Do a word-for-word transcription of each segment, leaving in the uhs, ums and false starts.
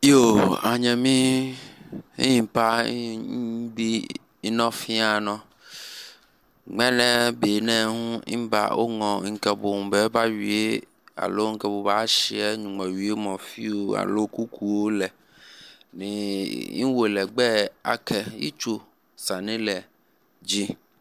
Yo, anyami impa bi inofiano. Mene bene hu imba ongo inkabu mbe ba wie alo nkabu ba share nyuma wie mo fiu alo kuku le ni inwole gbe ake ichu sanile ji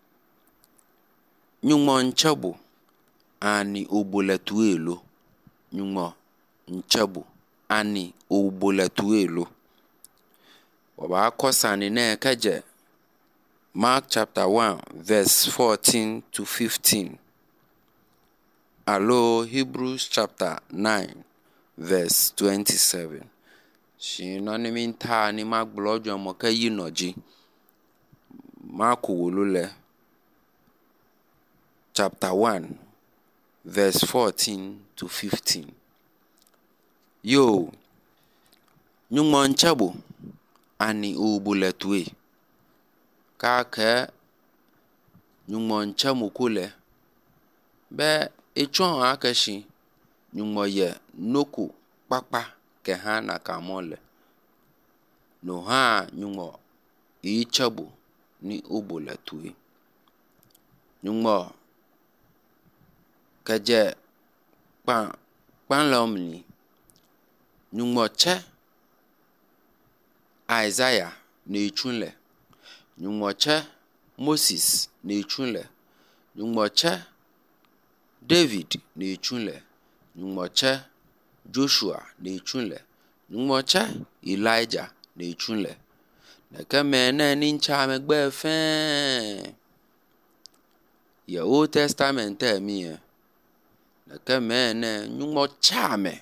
nyuma nchabu ani obole tuelo nyuma nchabu ani obole tuelo Waba kosani ne kaje Mark chapter one verse fourteen to fifteen. Alo Hebrews chapter nine verse twenty-seven. Shi no ni minta ni magblojo mo ka yinoji. Mark wolule chapter one verse fourteen to fifteen. Yo nyumo nchabu ani ubuletwe ka ke nyumo nchamu kule be echon akashi nyumo ye noku papa ke ha na kamole no ha nyumo ichabu ni ubuletwe nyumo kaje pan pan lomni nyumo che Isaiah n'echunle nyumoche Moses n'echunle nyumoche David n'echunle nyumoche Joshua n'echunle nyumoche Elijah n'echunle nekeme ne nincha megbe fe ye Old Testament emi nekeme ne nyumocha me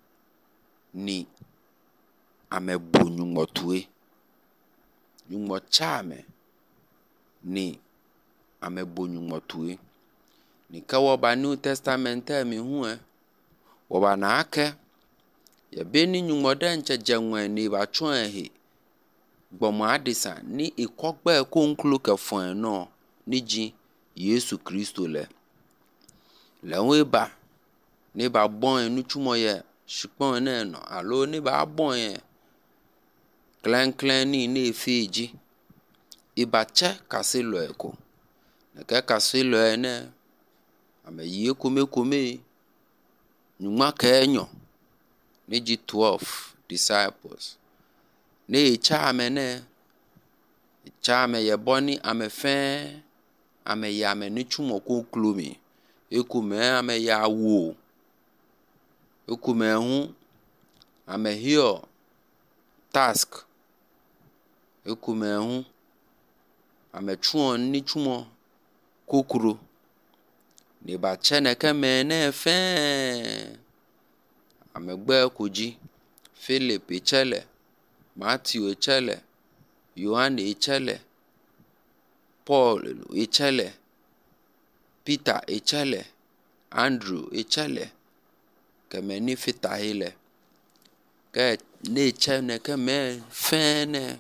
ni amebu nyumotue nyumochame ni amebu nyumotue ni ka woba New Testament mi hu e woba na ake ye beni nyumode nche jenwe ni ba chon ehe gbomo adisa ni ikogbe konklu ke fon no ni ji Yesu Kristo le le weba ni ba bon enu chumo ye shipon ne no alo ni ba bon ye Clan clan ni ne feji ibache kasilo eko neke kasilo ene ame ye kome kome nyuma kenyo neji twelve disciples ne cha amene cha ame ye boni ame fe ame ya ame ni chumo konklumi ekume ame ya wo ekume hu ame hio task ekume hu ame chuon ni chumo kokuro ni ba chene keme ne fe ame gbe koji Philip echele Matthew echele Yohane echele Paul echele Peter echele Andrew echele keme ni fita hele ke ne chene keme fe ne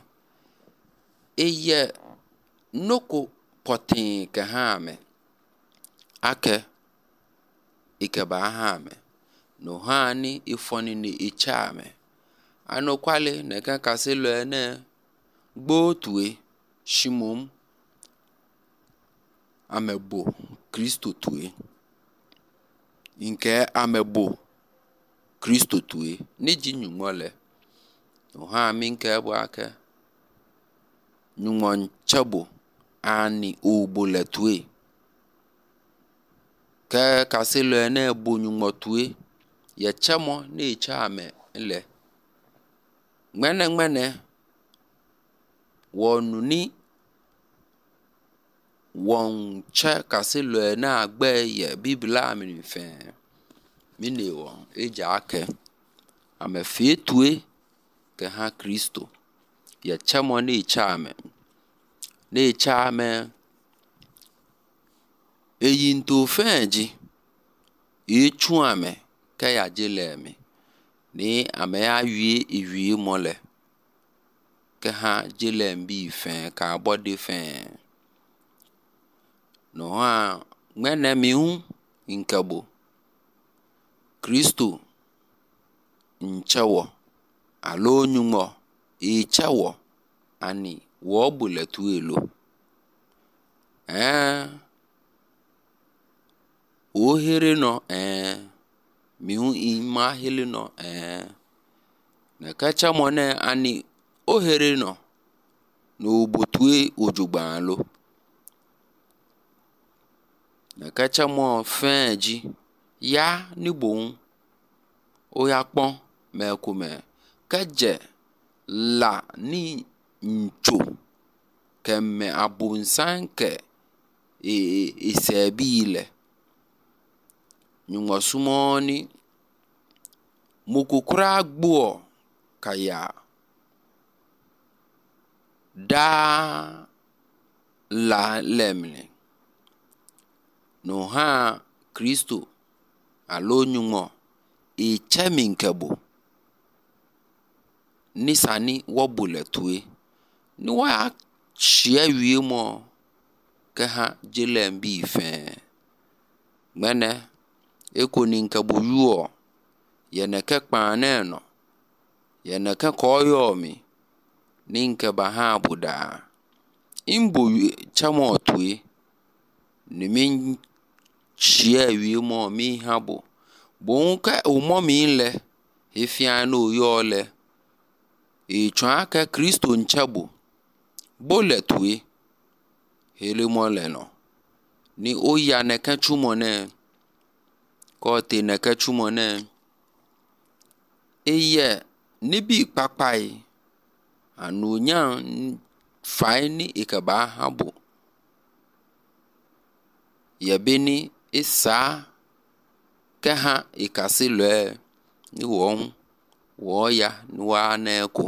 eye noko potin ke hame ake ike ba hame no hani ifoni ni ichame ano kwale ne kan kaselo ene gbotue shimum amebo Kristo tue inke amebo Kristo tue ni ji nyumole no ha minke bo ake nyumon chabo ani obole tue ke kaselo ene bo nyumotue ye chemo ni chame le mene mene wonu ni won che kaselo ene agbe ye biblia mi fe mi ne won eja ake ame fe tue ke ha Kristo ye chemo ni chame ni chame eyinto fenji echu ame ka ya jele mi ni ame ya wie ewie mole ke ha jele mbi fe ka body fe no ha mene mi hu inkabo Kristo nchewo alo nyumo ichawo ani wo bulatu elo eh ohere no eh mihu ima hele no eh na kacha mone ani ohere no no botue ojugbanlo na kacha mo fenji ya ni bon o ya pon me kume kaje la ni ncho kemme abunsanke e isebile nyungo sumoni mukukura gbo kaya da la lemle no ha Kristo alo nyungo e cheminkebo nisani wobuletue ni wa shia wie mo ka ha jelembi fe mene ekoninkabu yuo yene ke kpane no yene ke koyomi ninke baha buda imbo chamo tue ni min shia wie mo mi habo bon ka o mo mi le efian no yole e twa ka Kristo nchabo boletue hele mo le no ni oya ne ka chumone ko te ne ka chumone eye nibi papai anunya faini ikaba habo yebeni isa ka ha ikasile ni won wo ya ni wa na ko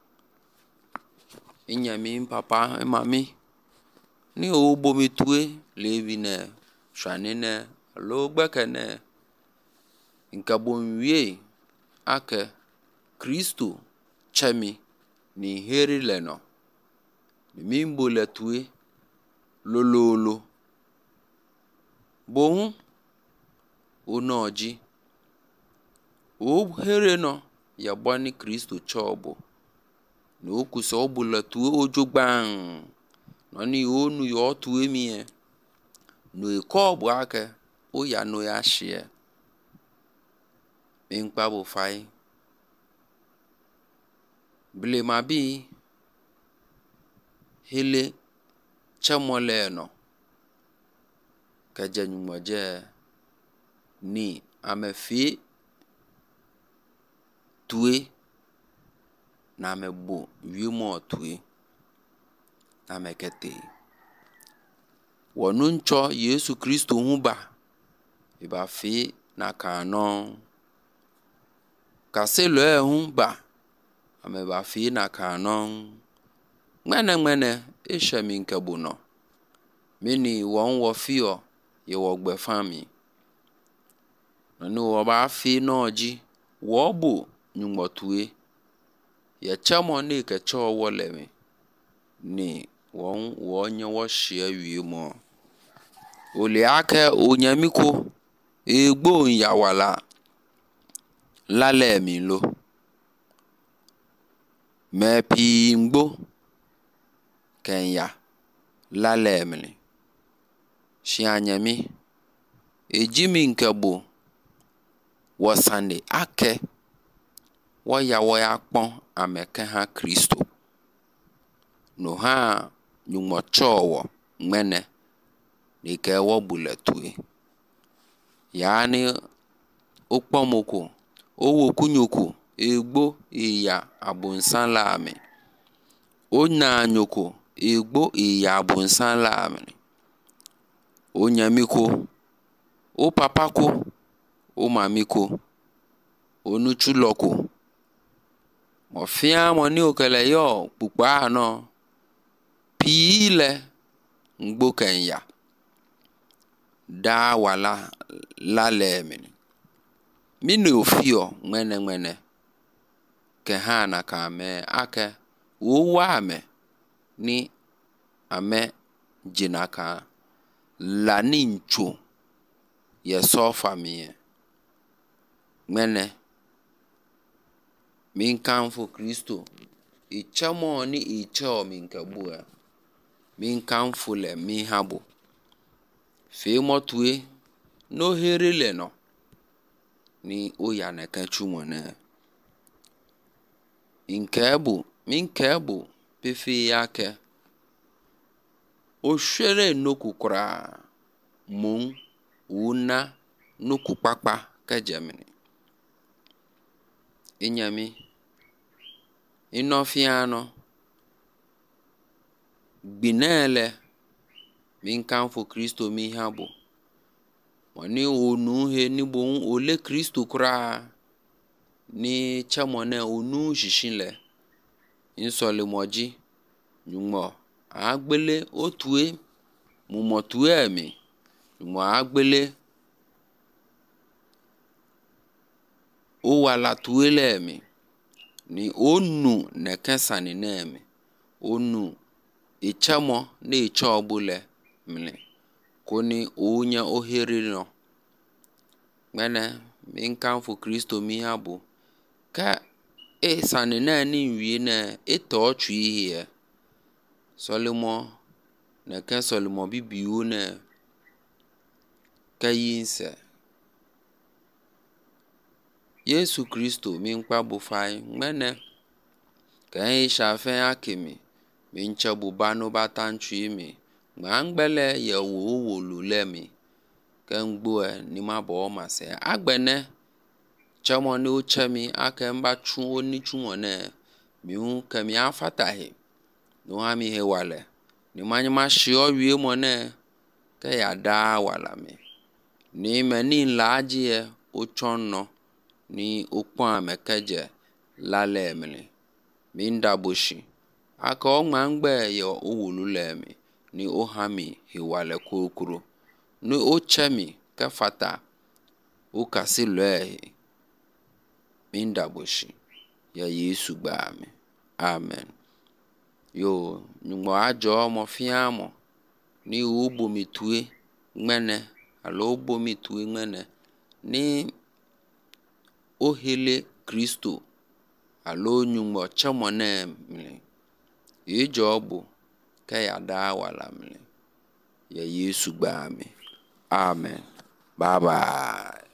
inyami papa mami ni obo mitue levine shanene lo gbekene nkabonwie ake Kristo chemi ni heri leno ni mimbo letue lololo bon onoji o here no ya bani Kristo chobo no kuso obuletue ojogban no ni onu yo tue mi e no ikobo ake o ya no ya hye menkpa bo fai ble mabi hele chamole no kajenyumoje ni amefi tue na mebo wiemo tue na mekete wonuncho Yesu Kristo huba iba fi na kanon kaselo ehun ba ameba fi na kanon mene mene ishemi nkebuno mini won wo fio ye wo gbe fami no wo ba fi noji wo bu nyumotue ye chamo ni ke cho wolemi ni won wo nye wo hye wie mo ole ake onyamiko egbo nyawala lalemi lo mepi ngbo kenya lalemli shianyami ejimi nkebo wasande ake waya waya pon ameke ha Kristo no ha nyumo chowo mene ni ke wo buletue yani okpomoko owo kunyoko egbo iya abunsan lami ona nyoko egbo iya abunsan lami onyamiko o papako o mamiko onuchuloko mofia moni okele yo pupa no pile ngbo kenya da wala lalemini mini ofio ngene ngene ke hana ka me ake owa ame ni ame jinaka la nincho ye sofa mi ngene minkamfo Kristo ichamo ni icho minkabua minkamfo le mi habo fe motue no herile no ni oya na kachumone inkebu minkebu pefe yake o hwere nokukura mon una nokupapa kajamini inyami inofiano gbinele minkamfo Kristo mi habo wani onu he ni bon ole Kristo kura ni chamone onu shishinle insole moji nyumo agbele otue mumotue mi nyumo agbele o wala tuele mi ni onu ne kesani na mi onu ichamo na icho obule mle koni onya ohere no mene minkamfo Kristo mi habo ka e sani na ni nwie na eto twi ihe Solomon na ka Solomon bibiu na kayinse Yesu Kristo minkpa bufai mene ka e shafe akimi mincha bubano batantwi mi ngbele ye wo wo lulemi kan gboe ni mabo mase agbene chamo ni uchemi akemba chu oni chumone mi hu kemi afatahe no ami he wale ni manyima shio wie mone ka ya da wala mi ni meni laje ochonno ni okwa mekeje lale mini minda boshi aka o mangbe yo owululemi ni ohami hiwale kokuro ni ochemi ka fata o kasile minda boshi ya Yesu gbami amen yo nyumo ajo mo fiamo ni ubo mitue ngmene alo ubo mitue ngmene ni ohele Kristo alo nyumo chamone mle ijobu ka ya da wala mle ya Yesu gbami amen bye bye.